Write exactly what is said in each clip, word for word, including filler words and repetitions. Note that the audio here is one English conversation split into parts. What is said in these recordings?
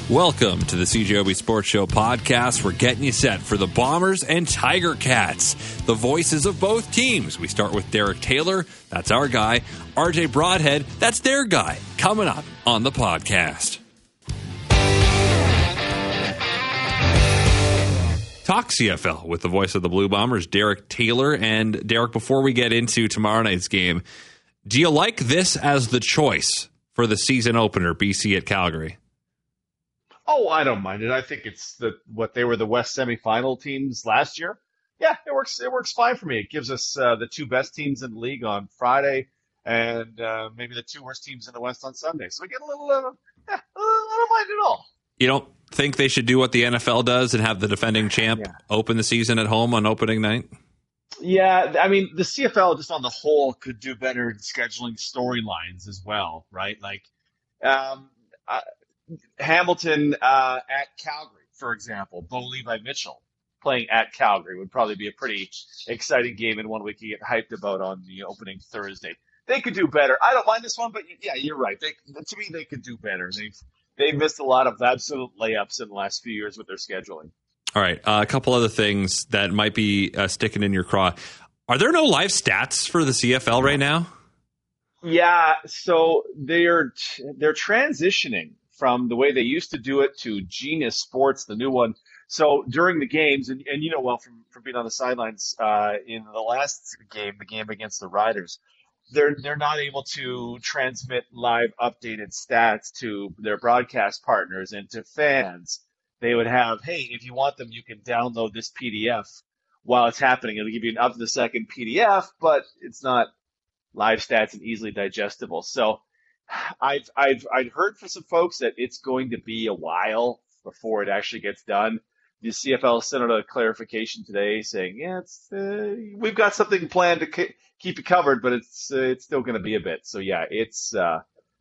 Welcome to the C J O B Sports Show podcast. We're getting you set for the Bombers and Tiger Cats, the voices of both teams. We start with Derek Taylor, that's our guy. R J Broadhead, that's their guy. Coming up on the podcast. Talk C F L with the voice of the Blue Bombers, Derek Taylor. And Derek, before we get into tomorrow night's game, do you like this as the choice for the season opener, B C at Calgary? Oh, I don't mind it. I think it's the what they were the West semifinal teams last year. Yeah, it works. It works fine for me. It gives us uh, the two best teams in the league on Friday, and uh, maybe the two worst teams in the West on Sunday. So we get a little. Uh, yeah, I don't mind it all. You don't think they should do what the N F L does and have the defending champ yeah. open the season at home on opening night? Yeah, I mean the C F L just on the whole could do better in scheduling storylines as well, right? Like. Um, I, Hamilton uh, at Calgary, for example. Bo Levi Mitchell playing at Calgary would probably be a pretty exciting game and one we could get hyped about on the opening Thursday. They could do better. I don't mind this one, but yeah, you're right. They, to me, they could do better. They've they've missed a lot of absolute layups in the last few years with their scheduling. All right, uh, a couple other things that might be uh, sticking in your craw. Are there no live stats for the C F L right now? Yeah, so they're they're transitioning from the way they used to do it to Genius Sports, the new one. So during the games, and, and you know well from, from being on the sidelines uh, in the last game, the game against the Riders, they're they're not able to transmit live updated stats to their broadcast partners and to fans. They would have, hey, if you want them, you can download this P D F while it's happening. It'll give you an up-to-the-second P D F, but it's not live stats and easily digestible. So I've I've I've heard from some folks that it's going to be a while before it actually gets done. The C F L sent out a clarification today saying, yeah, it's uh, we've got something planned to k- keep you covered, but it's uh, it's still going to be a bit. So yeah, it's uh,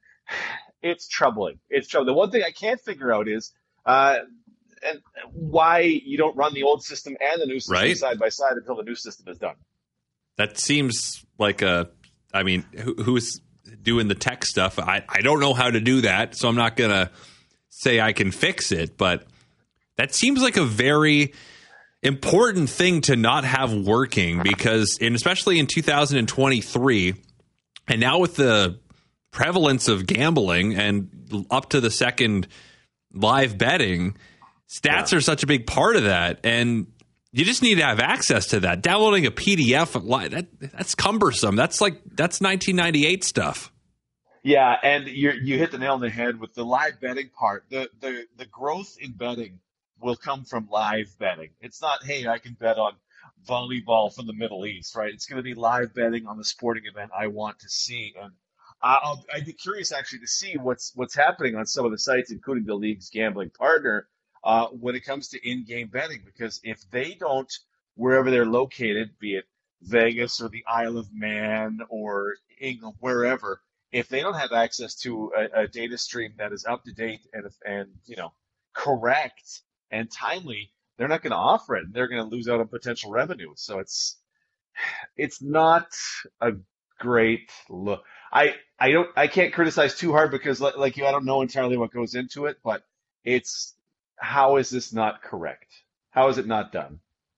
it's troubling. It's troubling. The one thing I can't figure out is uh, and why you don't run the old system and the new system right? side by side until the new system is done. That seems like a. I mean, who, who's doing the tech stuff? I, I don't know how to do that, so I'm not going to say I can fix it, but that seems like a very important thing to not have working because, and especially in two thousand twenty-three, and now with the prevalence of gambling and up to the second live betting, stats yeah. are such a big part of that, and you just need to have access to that. Downloading a P D F, that, that's cumbersome. That's like that's nineteen ninety-eight stuff. Yeah, and you you hit the nail on the head with the live betting part. The, the the growth in betting will come from live betting. It's not, hey, I can bet on volleyball from the Middle East, right? It's going to be live betting on the sporting event I want to see. And I'll, I'd be curious actually to see what's what's happening on some of the sites, including the league's gambling partner, uh, when it comes to in-game betting. Because if they don't, wherever they're located, be it Vegas or the Isle of Man or England, wherever, if they don't have access to a, a data stream that is up to date and and you know correct and timely, they're not going to offer it. They're going to lose out on potential revenue. So it's it's not a great look. I I don't I can't criticize too hard because like, like you, I don't know entirely what goes into it, but it's how is this not correct? How is it not done?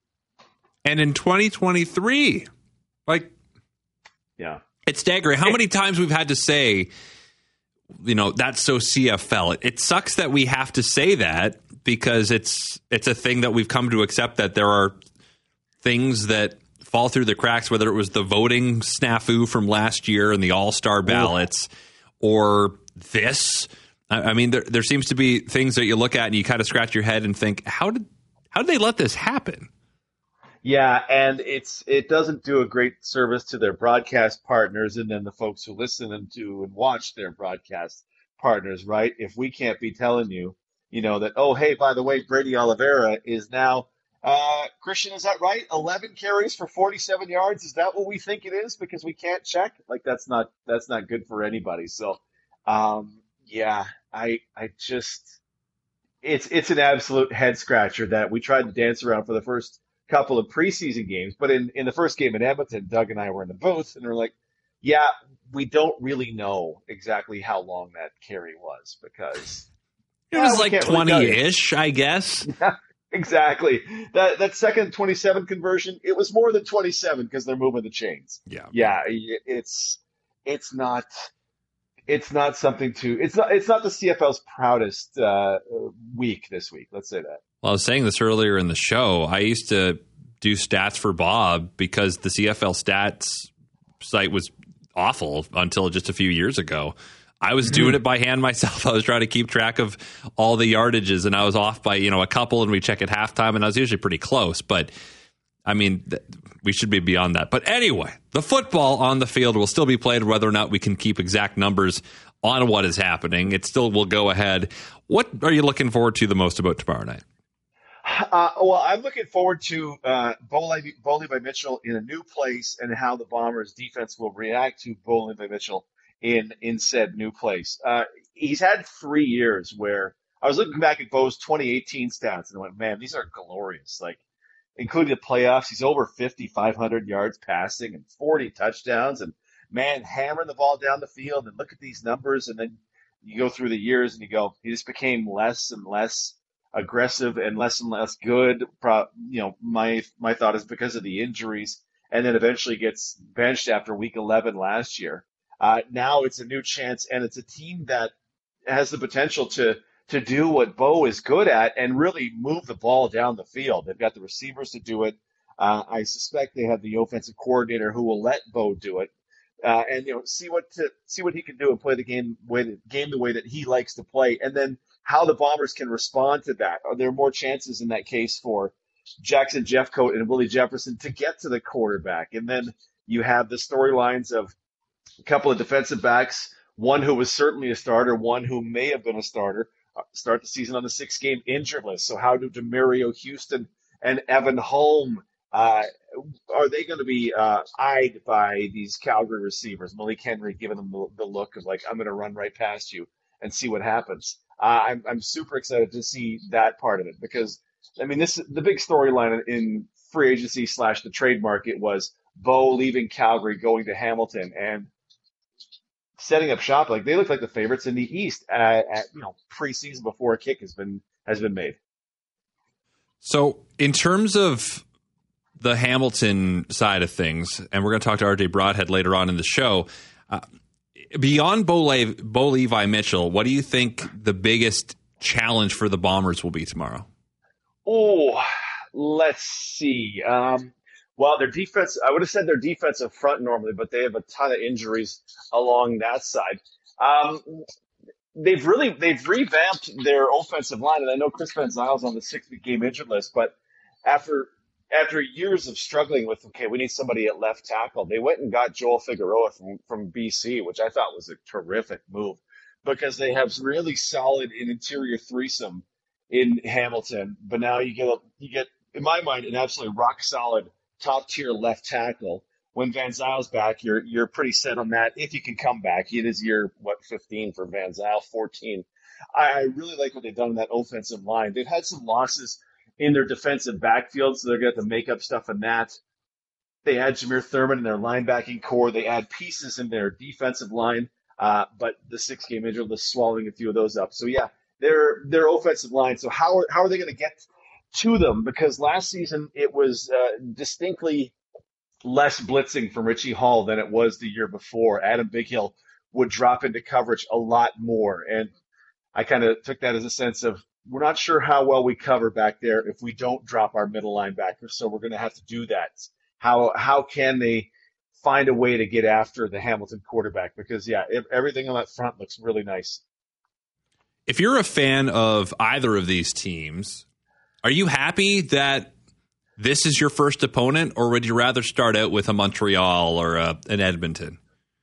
And in twenty twenty-three, like, yeah. It's staggering how many times we've had to say, you know, that's so C F L. It, it sucks that we have to say that because it's it's a thing that we've come to accept that there are things that fall through the cracks, whether it was the voting snafu from last year and the all-star ballots Ooh. or this. I, I mean, there, there seems to be things that you look at and you kind of scratch your head and think, how did how did they let this happen? Yeah, and it's it doesn't do a great service to their broadcast partners and then the folks who listen and to and watch their broadcast partners, right? If we can't be telling you, you know, that, oh, hey, by the way, Brady Oliveira is now, uh, Christian, is that right? eleven carries for forty-seven yards. Is that what we think it is? Because we can't check? Like, that's not that's not good for anybody. So, um, yeah, I I just, it's it's an absolute head scratcher that we tried to dance around for the first couple of preseason games, but in, in the first game in Edmonton, Doug and I were in the booth, and we're like, yeah, we don't really know exactly how long that carry was because It was we like can't really tell you. twenty-ish, I guess. Exactly. That that second twenty-seven conversion, it was more than twenty-seven because they're moving the chains. Yeah. Yeah, i- it's it's not it's not something to it's not it's not the C F L's proudest uh, week this week. Let's say that. Well, I was saying this earlier in the show. I used to do stats for Bob because the C F L stats site was awful until just a few years ago. I was doing it by hand myself. I was trying to keep track of all the yardages, and I was off by, you know, a couple, and we check at halftime, and I was usually pretty close. But, I mean, th- we should be beyond that. But anyway, the football on the field will still be played, whether or not we can keep exact numbers on what is happening. It still will go ahead. What are you looking forward to the most about tomorrow night? Uh, well, I'm looking forward to uh, Bo Levi Bo Levi Mitchell in a new place and how the Bombers' defense will react to Bo Levi Mitchell in in said new place. Uh, he's had three years where I was looking back at Bo's twenty eighteen stats and I went, man, these are glorious. Like, including the playoffs, he's over fifty-five hundred yards passing and forty touchdowns, and man, hammering the ball down the field. And look at these numbers, and then you go through the years and you go, he just became less and less aggressive and less and less good. Pro, you know, my my thought is because of the injuries, and then eventually gets benched after week eleven last year. Uh, now it's a new chance, and it's a team that has the potential to to do what Bo is good at and really move the ball down the field. They've got the receivers to do it. Uh, I suspect they have the offensive coordinator who will let Bo do it, uh, and you know see what to, see what he can do and play the game way game the way that he likes to play, and then how the Bombers can respond to that. Are there more chances in that case for Jackson Jeffcoat and Willie Jefferson to get to the quarterback? And then you have the storylines of a couple of defensive backs, one who was certainly a starter, one who may have been a starter, uh, start the season on the six-game injured list. So how do Demario Houston and Evan Holm, uh, are they going to be uh, eyed by these Calgary receivers? Malik Henry giving them the, the look of like, I'm going to run right past you and see what happens. Uh, I'm I'm super excited to see that part of it because, I mean, this the big storyline in free agency slash the trade market was Bo leaving Calgary, going to Hamilton, and setting up shop. Like, they look like the favorites in the East at, at you know preseason before a kick has been has been made. So in terms of the Hamilton side of things, and we're going to talk to R J Broadhead later on in the show, uh, beyond Bo, Le- Bo Levi Mitchell, what do you think the biggest challenge for the Bombers will be tomorrow? Oh, let's see. Um, well, their defense, I would have said their defensive front normally, but they have a ton of injuries along that side. Um, they've really, they've revamped their offensive line, and I know Chris Van Zyle's on the six-week game injured list, but after after years of struggling with, okay, we need somebody at left tackle, they went and got Joel Figueroa from, from B C, which I thought was a terrific move because they have really solid in interior threesome in Hamilton. But now you get, a, you get, in my mind, an absolutely rock solid top tier left tackle. When Van Zyle's back, you're you're pretty set on that. If you can come back, it is year what fifteen for Van Zyle, fourteen. I, I really like what they've done in that offensive line. They've had some losses in their defensive backfield, so they're going to have to make up stuff in that. They add Jameer Thurman in their linebacking core. They add pieces in their defensive line, uh, but the six-game injury is swallowing a few of those up. So yeah, their their offensive line. So how are, how are they going to get to them? Because last season it was uh, distinctly less blitzing from Richie Hall than it was the year before. Adam Bighill would drop into coverage a lot more, and I kind of took that as a sense of we're not sure how well we cover back there if we don't drop our middle linebackers, so we're going to have to do that. How how can they find a way to get after the Hamilton quarterback? Because, yeah, if, everything on that front looks really nice. If you're a fan of either of these teams, are you happy that this is your first opponent, or would you rather start out with a Montreal or a, an Edmonton?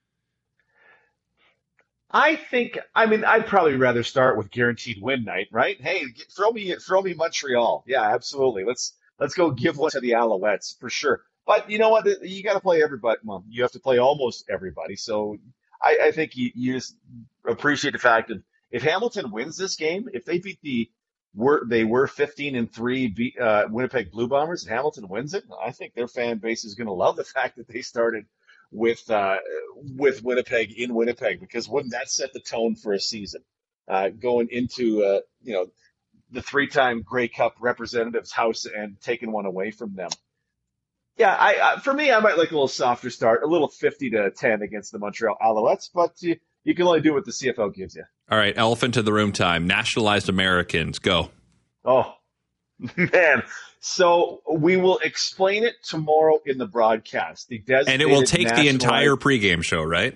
I think, I mean, I'd probably rather start with guaranteed win night, right? Hey, get, throw me, throw me Montreal. Yeah, absolutely. Let's let's go give one to the Alouettes for sure. But you know what? You got to play everybody. Well, you have to play almost everybody. So I, I think you, you just appreciate the fact that if Hamilton wins this game, if they beat the were they were fifteen and three beat, uh, Winnipeg Blue Bombers, and Hamilton wins it, I think their fan base is going to love the fact that they started with uh, with Winnipeg in Winnipeg, because wouldn't that set the tone for a season? uh, going into uh, you know the three-time Grey Cup representatives' house and taking one away from them. Yeah, I, I for me, I might like a little softer start, a little fifty to ten against the Montreal Alouettes, but you, you can only do what the C F L gives you. All right, elephant in the room time. Nationalized Americans, go. Oh, man. So we will explain it tomorrow in the broadcast. The and it will take the entire pregame show, right?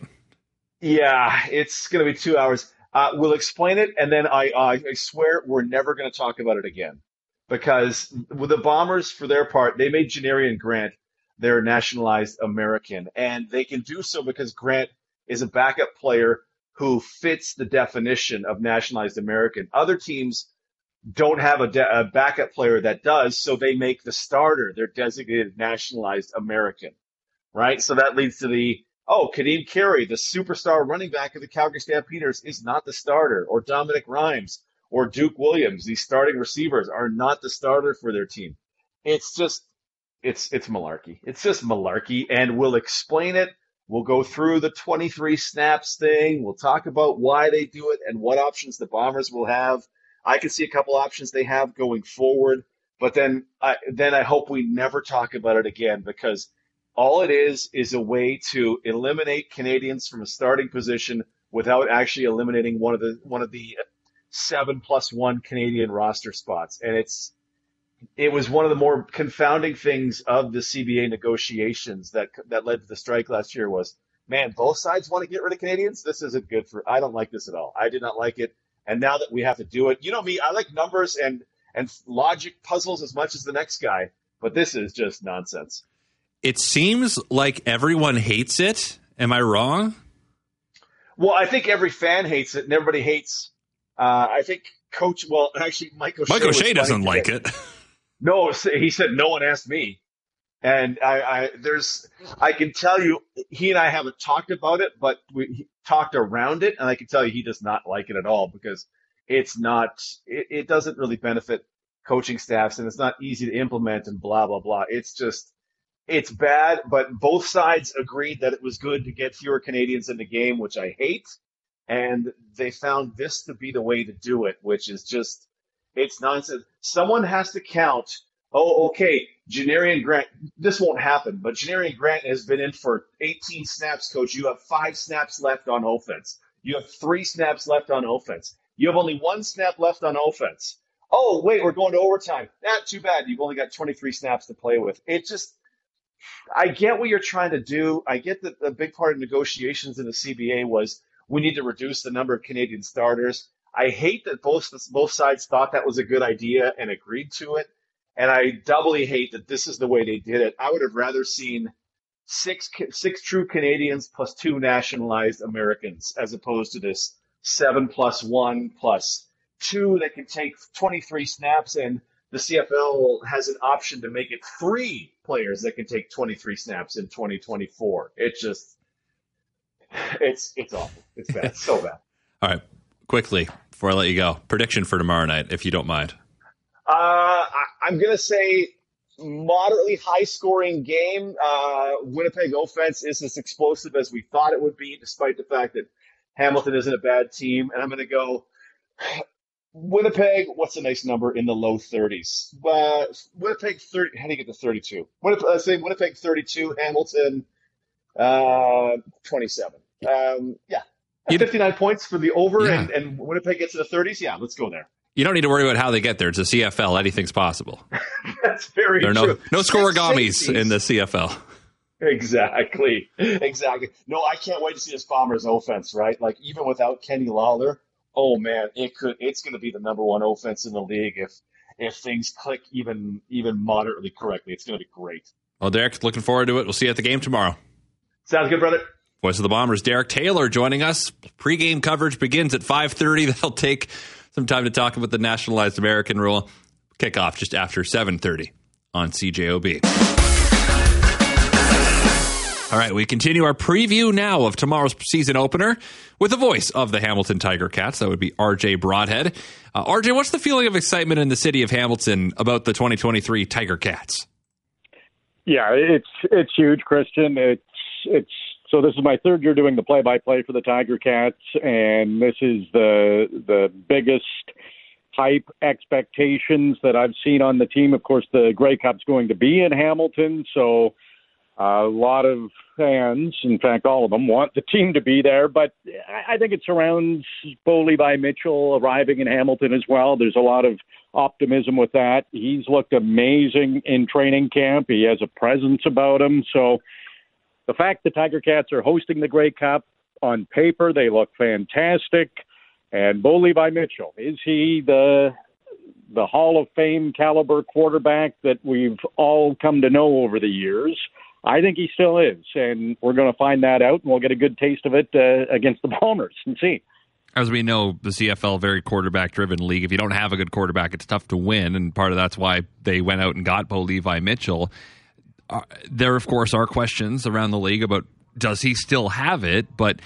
Yeah, it's going to be two hours. Uh, we'll explain it, and then I, uh, I swear we're never going to talk about it again. Because with the Bombers, for their part, they made Janarian Grant their nationalized American. And they can do so because Grant is a backup player who fits the definition of nationalized American. Other teams don't have a, de- a backup player that does, so they make the starter their designated nationalized American, right? So that leads to the, oh, Kadeem Carey, the superstar running back of the Calgary Stampeders, is not the starter, or Dominic Rhymes, or Duke Williams. These starting receivers are not the starter for their team. It's just, it's it's malarkey. It's just malarkey, and we'll explain it. We'll go through the twenty-three snaps thing. We'll talk about why they do it and what options the Bombers will have. I can see a couple options they have going forward, but then I, then I hope we never talk about it again, because all it is is a way to eliminate Canadians from a starting position without actually eliminating one of the one of the seven plus one Canadian roster spots. And it's it was one of the more confounding things of the C B A negotiations that that led to the strike last year was, man, both sides want to get rid of Canadians. This isn't good for, I don't like this at all. I did not like it. And now that we have to do it, you know me, I like numbers and, and logic puzzles as much as the next guy, but this is just nonsense. It seems like everyone hates it. Am I wrong? Well, I think every fan hates it, and everybody hates, uh, I think Coach, well, actually, Mike O'Shea. Mike O'Shea doesn't like it. No, he said, no one asked me. And I, I, there's, I can tell you, he and I haven't talked about it, but we talked around it, and I can tell you he does not like it at all, because it's not, it, it doesn't really benefit coaching staffs, and it's not easy to implement, and blah, blah, blah. It's just, it's bad, but both sides agreed that it was good to get fewer Canadians in the game, which I hate, and they found this to be the way to do it, which is just, it's nonsense. Someone has to count, oh, okay, Janarian Grant, this won't happen, but Janarian Grant has been in for eighteen snaps, coach. You have five snaps left on offense. You have three snaps left on offense. You have only one snap left on offense. Oh, wait, we're going to overtime. Not too bad. You've only got twenty-three snaps to play with. It just, I get what you're trying to do. I get that the big part of negotiations in the C B A was we need to reduce the number of Canadian starters. I hate that both both sides thought that was a good idea and agreed to it. And I doubly hate that this is the way they did it. I would have rather seen six six true Canadians plus two nationalized Americans, as opposed to this seven plus one plus two that can take twenty-three snaps, and the C F L has an option to make it three players that can take twenty-three snaps in twenty twenty-four. It just, it's it's awful. It's bad. It's so bad. All right, quickly before I let you go, prediction for tomorrow night, if you don't mind. Uh, I, I'm going to say moderately high-scoring game. Uh, Winnipeg offense is as explosive as we thought it would be, despite the fact that Hamilton isn't a bad team. And I'm going to go Winnipeg. What's a nice number in the low thirties? Uh, Winnipeg thirty. How do you get to thirty-two? Winnipeg, let's say Winnipeg thirty-two. Hamilton uh, twenty-seven. Um, yeah, fifty-nine points for the over, yeah. and, and Winnipeg gets to the thirties. Yeah, let's go there. You don't need to worry about how they get there. It's a C F L. Anything's possible. That's very there are true. No, no scoregamis in the C F L. Exactly. Exactly. No, I can't wait to see this Bombers offense, right? Like, even without Kenny Lawler, oh, man, it could. It's going to be the number one offense in the league if if things click even even moderately correctly. It's going to be great. Well, Derek, looking forward to it. We'll see you at the game tomorrow. Sounds good, brother. Voice of the Bombers, Derek Taylor, joining us. Pre-game coverage begins at five thirty. They'll take some time to talk about the nationalized American rule. Kickoff just after seven thirty on C J O B. All right, we continue our preview now of tomorrow's season opener with the voice of the Hamilton Tiger Cats. That would be R J Broadhead. Uh, R J, what's the feeling of excitement in the city of Hamilton about the twenty twenty-three Tiger Cats? Yeah, it's it's huge, Christian. It's it's So this is my third year doing the play-by-play for the Tiger Cats, and this is the the biggest hype expectations that I've seen on the team. Of course, the Grey Cup's going to be in Hamilton, so a lot of fans, in fact, all of them, want the team to be there. But I think it surrounds Bo Levi Mitchell arriving in Hamilton as well. There's a lot of optimism with that. He's looked amazing in training camp. He has a presence about him. So the fact the Tiger Cats are hosting the Grey Cup, on paper, they look fantastic. And Bo Levi Mitchell, is he the the Hall of Fame caliber quarterback that we've all come to know over the years? I think he still is, and we're going to find that out, and we'll get a good taste of it uh, against the Bombers and see. As we know, the C F L, very quarterback-driven league. If you don't have a good quarterback, it's tough to win, and part of that's why they went out and got Bo Levi Mitchell. Uh, there, of course, are questions around the league about does he still have it, but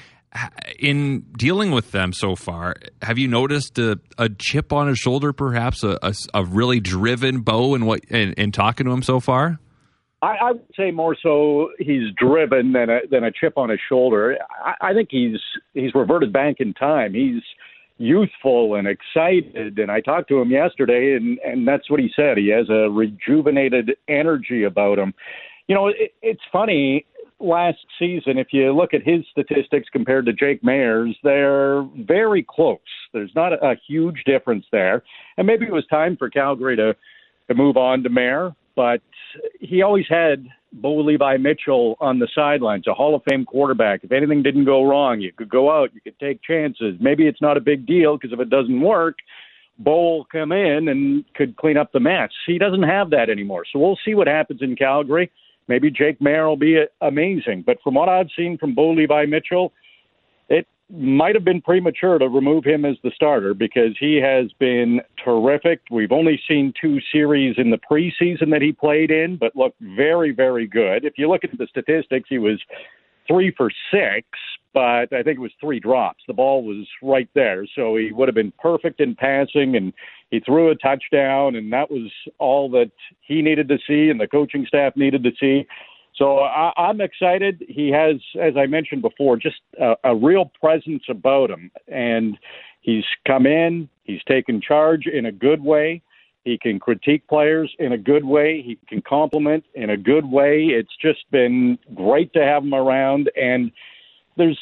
in dealing with them so far, have you noticed a, a chip on his shoulder, perhaps, a, a, a really driven Bo in, what, in, in talking to him so far? I, I would say more so he's driven than a than a chip on his shoulder. I, I think he's he's reverted back in time. He's youthful and excited, and I talked to him yesterday, and, and that's what he said. He has a rejuvenated energy about him. You know, it, it's funny. Last season, if you look at his statistics compared to Jake Mayer's, they're very close. There's not a, a huge difference there, and maybe it was time for Calgary to to move on to Mayer. But he always had Bo Levi Mitchell on the sidelines, a Hall of Fame quarterback. If anything didn't go wrong, you could go out, you could take chances. Maybe it's not a big deal because if it doesn't work, Bo will come in and could clean up the mess. He doesn't have that anymore. So we'll see what happens in Calgary. Maybe Jake Mayer will be amazing. But from what I've seen from Bo Levi Mitchell, it might have been premature to remove him as the starter because he has been terrific. We've only seen two series in the preseason that he played in, but looked very, very good. If you look at the statistics, he was three for six, but I think it was three drops. The ball was right there, so he would have been perfect in passing, and he threw a touchdown, and that was all that he needed to see and the coaching staff needed to see. So I, I'm excited. He has, as I mentioned before, just a, a real presence about him. And he's come in, he's taken charge in a good way. He can critique players in a good way. He can compliment in a good way. It's just been great to have him around. And there's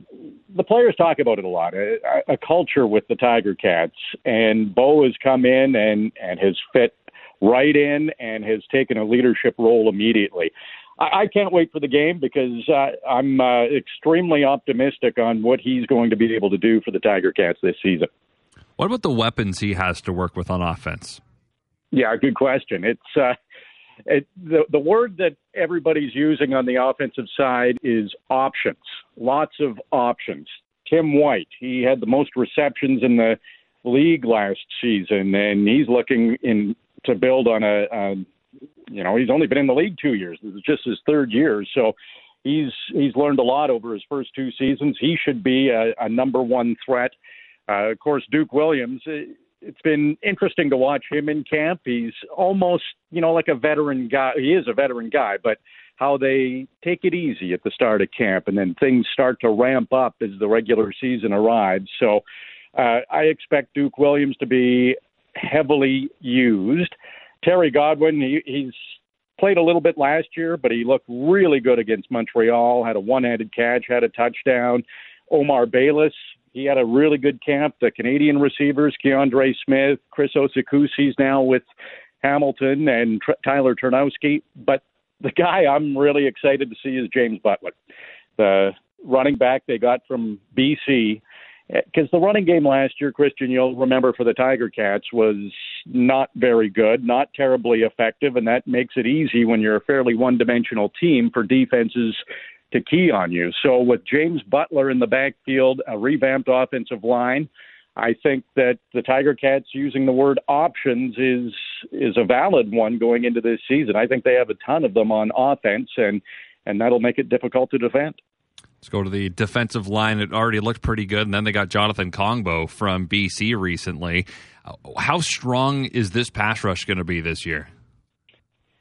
the players talk about it a lot, a, a culture with the Tiger Cats. And Bo has come in and, and has fit right in and has taken a leadership role immediately. I can't wait for the game because uh, I'm uh, extremely optimistic on what he's going to be able to do for the Tiger Cats this season. What about the weapons he has to work with on offense? Yeah, good question. It's uh, it, the the word that everybody's using on the offensive side is options. Lots of options. Tim White, he had the most receptions in the league last season, and he's looking in to build on a. a You know, he's only been in the league two years. This is just his third year. So he's he's learned a lot over his first two seasons. He should be a, a number one threat. Uh, of course, Duke Williams, it, it's been interesting to watch him in camp. He's almost, you know, like a veteran guy. He is a veteran guy, but how they take it easy at the start of camp and then things start to ramp up as the regular season arrives. So uh, I expect Duke Williams to be heavily used. Terry Godwin, he, he's played a little bit last year, but he looked really good against Montreal, had a one-handed catch, had a touchdown. Omar Bayless, he had a really good camp. The Canadian receivers, Keandre Smith, Chris Osikusi's now with Hamilton, and Tr- Tyler Turnowski. But the guy I'm really excited to see is James Butler, the running back they got from B C. Because the running game last year, Christian, you'll remember for the Tiger Cats, was not very good, not terribly effective, and that makes it easy when you're a fairly one-dimensional team for defenses to key on you. So with James Butler in the backfield, a revamped offensive line, I think that the Tiger Cats using the word options is is a valid one going into this season. I think they have a ton of them on offense, and, and that'll make it difficult to defend. Let's go to the defensive line. It already looked pretty good, and then they got Jonathan Kongbo from B C recently. How strong is this pass rush going to be this year?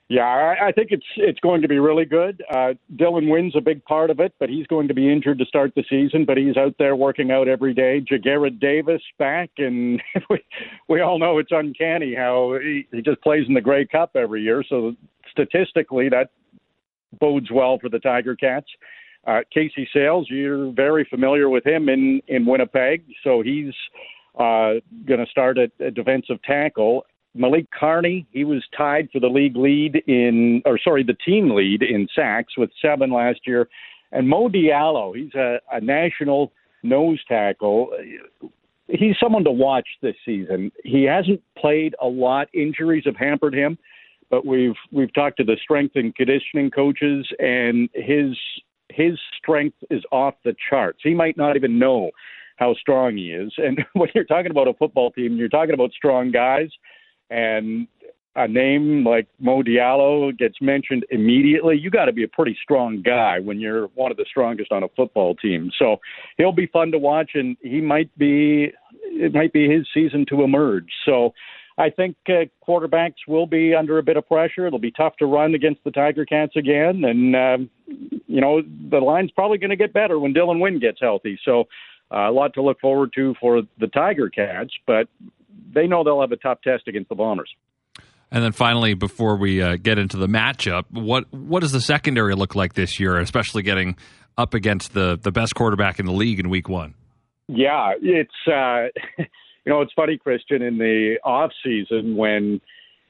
Yeah, I, I think it's it's going to be really good. Uh, Dylan Wynn's a big part of it, but he's going to be injured to start the season. But he's out there working out every day. Jagarrett Davis back, and we, we all know it's uncanny how he, he just plays in the Grey Cup every year. So statistically, that bodes well for the Tiger Cats. Uh, Casey Sales, you're very familiar with him in, in Winnipeg, so he's uh, going to start at, at defensive tackle. Malik Carney, he was tied for the league lead in, or sorry, the team lead in sacks with seven last year. And Mo Diallo, he's a, a national nose tackle. He's someone to watch this season. He hasn't played a lot. Injuries have hampered him, but we've we've talked to the strength and conditioning coaches, and his his strength is off the charts. He might not even know how strong he is. And when you're talking about a football team, you're talking about strong guys. And a name like Mo Diallo gets mentioned immediately. You got to be a pretty strong guy when you're one of the strongest on a football team. So he'll be fun to watch, and he might be it might be his season to emerge. So I think uh, quarterbacks will be under a bit of pressure. It'll be tough to run against the Tiger Cats again, and um, you know the line's probably going to get better when Dylan Wynn gets healthy. So uh, a lot to look forward to for the Tiger Cats, but they know they'll have a tough test against the Bombers. And then finally, before we uh, get into the matchup, what what does the secondary look like this year, especially getting up against the, the best quarterback in the league in week one? Yeah, it's, uh, you know, it's funny, Christian, in the offseason when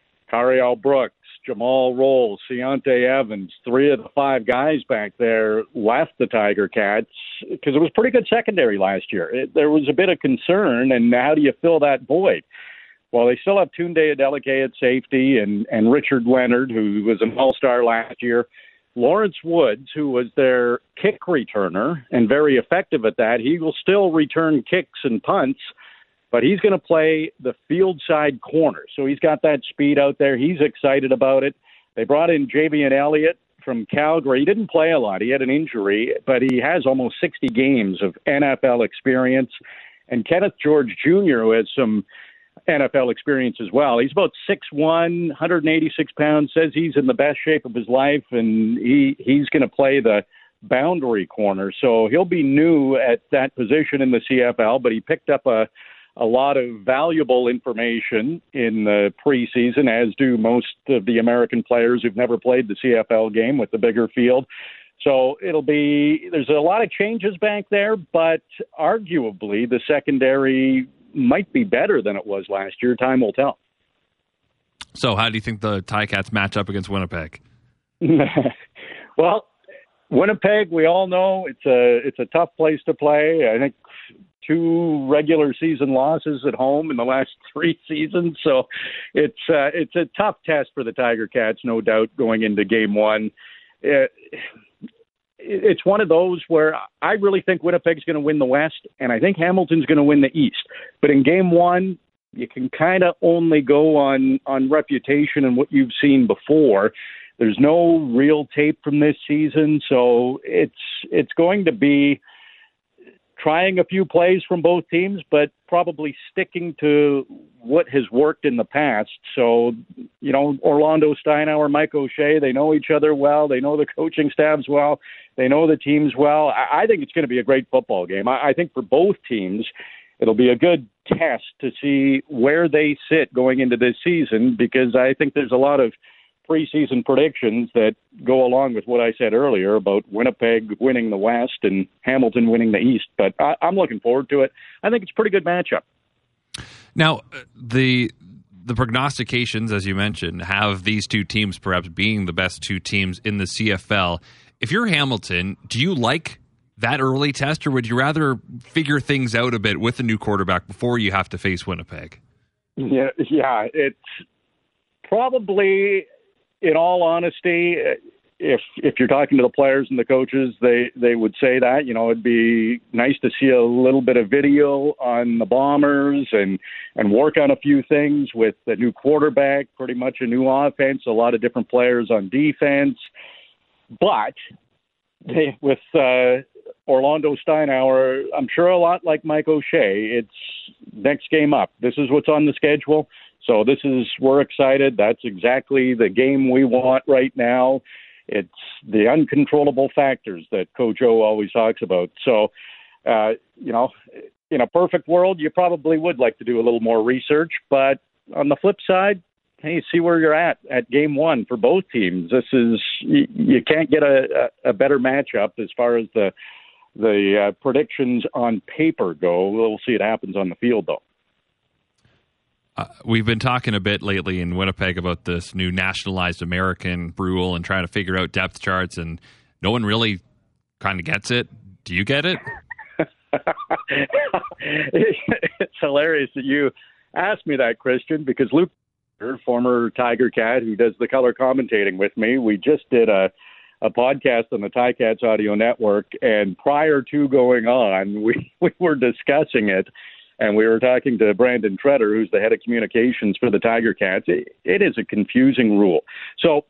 Cariel Brooks, Jamal Rolls, Deontay Evans, three of the five guys back there left the Tiger Cats because it was pretty good secondary last year. It, there was a bit of concern, and how do you fill that void? Well, they still have Tunde Adeleke at safety and, and Richard Leonard, who was an all-star last year. Lawrence Woods, who was their kick returner and very effective at that, he will still return kicks and punts, but he's going to play the field side corner. So he's got that speed out there. He's excited about it. They brought in Javian Elliott from Calgary. He didn't play a lot. He had an injury, but he has almost sixty games of N F L experience. And Kenneth George Junior, who has some N F L experience as well. He's about six one, one hundred eighty-six pounds, says he's in the best shape of his life, and he, he's going to play the boundary corner. So he'll be new at that position in the C F L, but he picked up a a lot of valuable information in the preseason, as do most of the American players who've never played the C F L game with the bigger field. So it'll be, there's a lot of changes back there, but arguably the secondary might be better than it was last year. Time will tell. So how do you think the Ticats match up against Winnipeg? Well, Winnipeg, we all know it's a it's a tough place to play. I think two regular season losses at home in the last three seasons. So it's uh, it's a tough test for the Tiger Cats, no doubt, going into game one. It, it's one of those where I really think Winnipeg's going to win the West, and I think Hamilton's going to win the East. But in game one, you can kind of only go on, on reputation and what you've seen before. There's no real tape from this season, so it's it's going to be trying a few plays from both teams, but probably sticking to what has worked in the past. So, you know, Orlando Steinauer, Mike O'Shea, they know each other well. They know the coaching staffs well. They know the teams well. I, I think it's going to be a great football game. I, I think for both teams, it'll be a good test to see where they sit going into this season, because I think there's a lot of preseason predictions that go along with what I said earlier about Winnipeg winning the West and Hamilton winning the East. But I, I'm looking forward to it. I think it's a pretty good matchup. Now, the the prognostications, as you mentioned, have these two teams perhaps being the best two teams in the C F L. If you're Hamilton, do you like that early test, or would you rather figure things out a bit with a new quarterback before you have to face Winnipeg? Yeah, yeah, it's probably, in all honesty, if if you're talking to the players and the coaches, they, they would say that, you know, it'd be nice to see a little bit of video on the Bombers and, and work on a few things with the new quarterback, pretty much a new offense, a lot of different players on defense. But they, with uh, Orlando Steinauer, I'm sure a lot like Mike O'Shea, it's next game up. This is what's on the schedule. So this is, we're excited. That's exactly the game we want right now. It's the uncontrollable factors that Coach O always talks about. So, uh, you know, in a perfect world, you probably would like to do a little more research. But on the flip side, hey, see where you're at at game one for both teams. This is, you, you can't get a, a better matchup as far as the the uh, predictions on paper go. We'll see what happens on the field, though. Uh, we've been talking a bit lately in Winnipeg about this new nationalized American rule and trying to figure out depth charts, and no one really kind of gets it. Do you get it? It's hilarious that you asked me that, Christian, because Luke, former Tiger Cat who does the color commentating with me, we just did a, a podcast on the Ticats Audio Network, and prior to going on, we, we were discussing it. And we were talking to Brandon Treader, who's the head of communications for the Tiger Cats. It, it is a confusing rule. So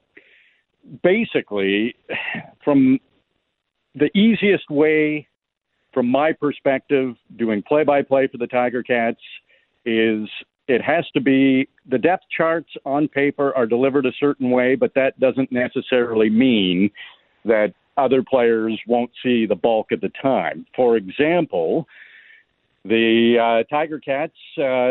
basically, from the easiest way, from my perspective, doing play-by-play for the Tiger Cats is it has to be the depth charts on paper are delivered a certain way, but that doesn't necessarily mean that other players won't see the bulk of the time. For example, The uh, Tiger Cats, uh,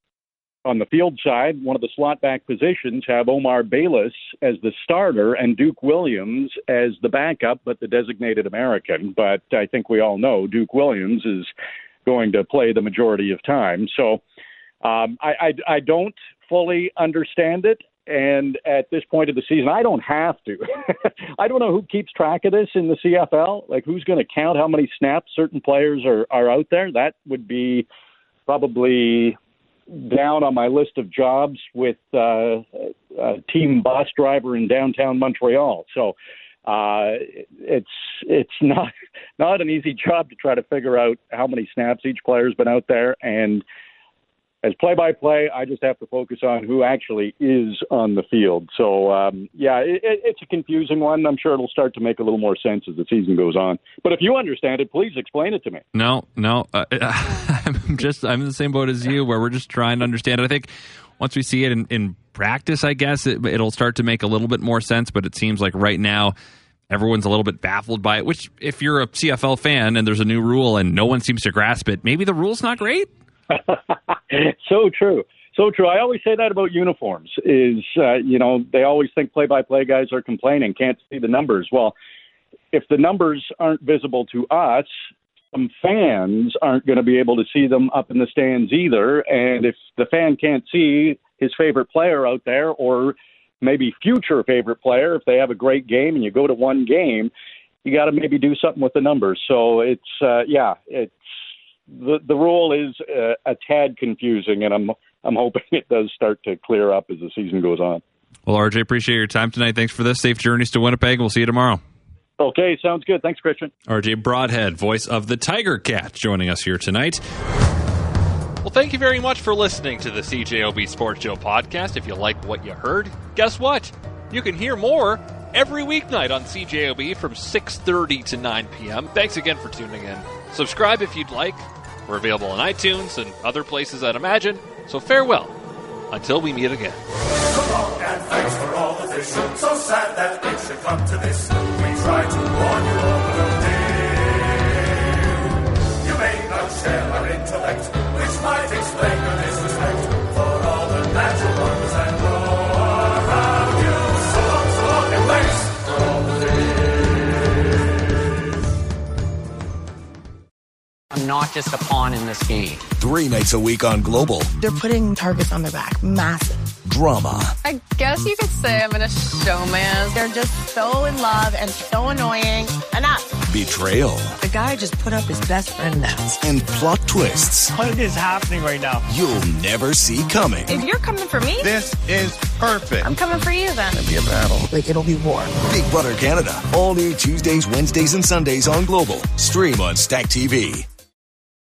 on the field side, one of the slot back positions, have Omar Bayless as the starter and Duke Williams as the backup, but the designated American. But I think we all know Duke Williams is going to play the majority of time. So um, I, I, I don't fully understand it. And at this point of the season, I don't have to. I don't know who keeps track of this in the C F L. Like, who's going to count how many snaps certain players are, are out there? That would be probably down on my list of jobs with uh, a team bus driver in downtown Montreal. So uh, it's it's not not an easy job to try to figure out how many snaps each player's been out there. And as play-by-play, I just have to focus on who actually is on the field. So, um, yeah, it, it's a confusing one. I'm sure it'll start to make a little more sense as the season goes on. But if you understand it, please explain it to me. No, no. Uh, I'm just I'm in the same boat as you, where we're just trying to understand it. I think once we see it in, in practice, I guess, it, it'll start to make a little bit more sense. But it seems like right now everyone's a little bit baffled by it, which if you're a C F L fan and there's a new rule and no one seems to grasp it, maybe the rule's not great. So true. So true. I always say that about uniforms is, uh, you know, they always think play-by-play guys are complaining, can't see the numbers. Well, if the numbers aren't visible to us, some fans aren't going to be able to see them up in the stands either. And if the fan can't see his favorite player out there, or maybe future favorite player, if they have a great game and you go to one game, you got to maybe do something with the numbers. So it's, uh, yeah, it's, The the rule is uh, a tad confusing, and I'm I'm hoping it does start to clear up as the season goes on. Well, R J, appreciate your time tonight. Thanks for this. Safe journeys to Winnipeg. We'll see you tomorrow. Okay, sounds good. Thanks, Christian. R J Broadhead, voice of the Tiger Cat, joining us here tonight. Well, thank you very much for listening to the C J O B Sports Show podcast. If you like what you heard, guess what? You can hear more every weeknight on C J O B from six thirty to nine p.m. Thanks again for tuning in. Subscribe if you'd like. We're available on iTunes and other places, I'd imagine. So farewell until we meet again. So long and thanks for all the fish. So sad that it should come to this. We try to warn you over the day. You may not share our intellect, which might explain your disrespect for all the natural wonders and lore around you. So long, so long, and thanks for all the fish. I'm not just a pawn in this game. Three nights a week on Global. They're putting targets on their back. Massive. Drama. I guess you could say I'm in a showman. They're just so in love and so annoying. Enough. Betrayal. The guy just put up his best friend now. And plot twists. What is happening right now? You'll never see coming. If you're coming for me, This is perfect. I'm coming for you then. It'll be a battle. Like, it'll be war. Big Brother Canada. All new Tuesdays, Wednesdays, and Sundays on Global. Stream on Stack T V.